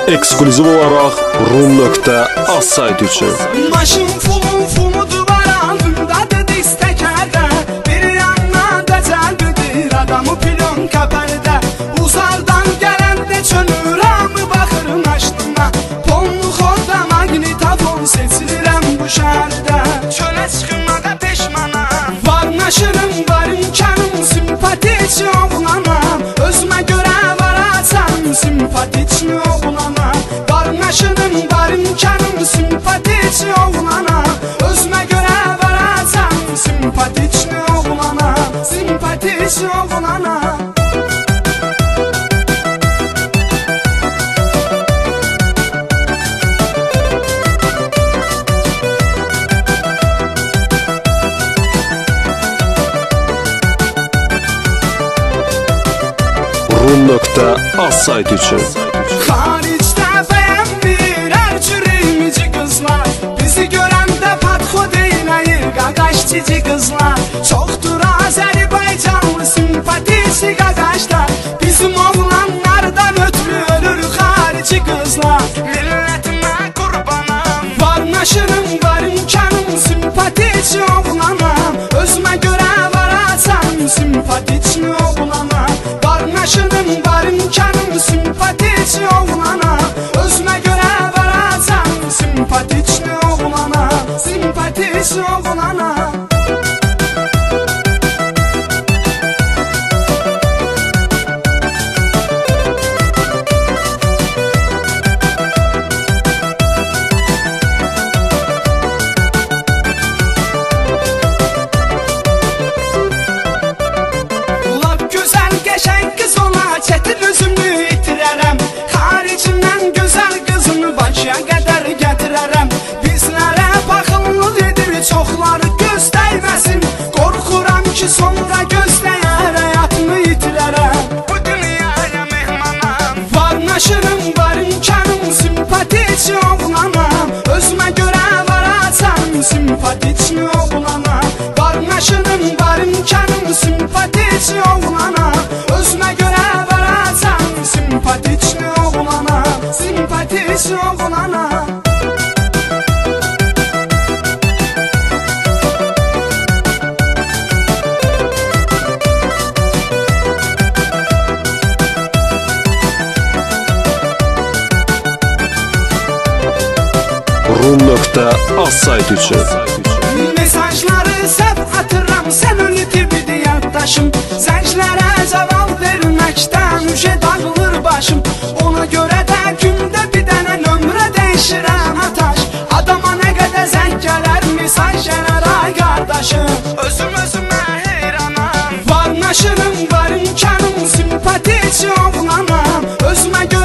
ekskluziv olaraq rum.az saytı üçün. Maşın fumudur var altındadır diz təkərdə. Bir yandan da cəlbidir adamı plyonka pərdə. Uzaqdan gələndə çönürəm baxırım aşkına. Tonluq orda magnitofon seçilirəm bu şəhərdə. Çölə çıxmada peşmanam. Var naşırım, var imkanım, simpatik oğlanam. Özümə görə var açam, simpatik oğlanam. Var naşırım, var imkanım, simpatik oğlanam. Özümə görə var açam, simpatik oğlanam. Simpatik oğlanam. Rum.az saytı üçün. Xaricdə bəyənmir hər cür imici qızlar. Bizi görəndə patxo deynəyir qaqaş cici qızlar. Çoxdur Azərbaycanlı simpatik qaqaşlar. Bizim oğlanlardan ötürü ölür xarici qızlar. Millətimə qurbanam. Var naşırım, var imkanım, simpatik oğlanam. Özümə görə var açam, simpatik oğlanam. Var naşırım, var imkanım, simpatik oğlanam. Özümə görə var açam, simpatik oğlanam. Simpatik oğlanam. Çətin özümü itirərəm. Xaricindən gözəl qızını Bakıya qədər gətirərəm. Bizlərə baxımlıq edir, çoxları göz dəyməsin. Qorxuram ki sonra gözləyər həyatımı itirərəm. Bu dünyaya mehmanam. Var naşırım, var imkanım, simpatik oğlanam. Özümə görə var açam, simpatik oğlanam. Var naşırım, var imkanım, simpatik oğlanam. Özümə görə simpatik oğlanam, simpatik oğlanam. Rum.az saytı üçün. Mesajları səhv atıram, sən unutubdu yaddaşım. Zənglərə cavab verməkdən üşə dağılır başım. Ona görə də gündə bir dənə nömrə dəyişirəm ataş. Adama nə qədər zəng gələr, mesaj gələr ay qardaşım. Özümə heyranam. Var naşırım, var imkanım, simpatik oğlanam. Özümə görə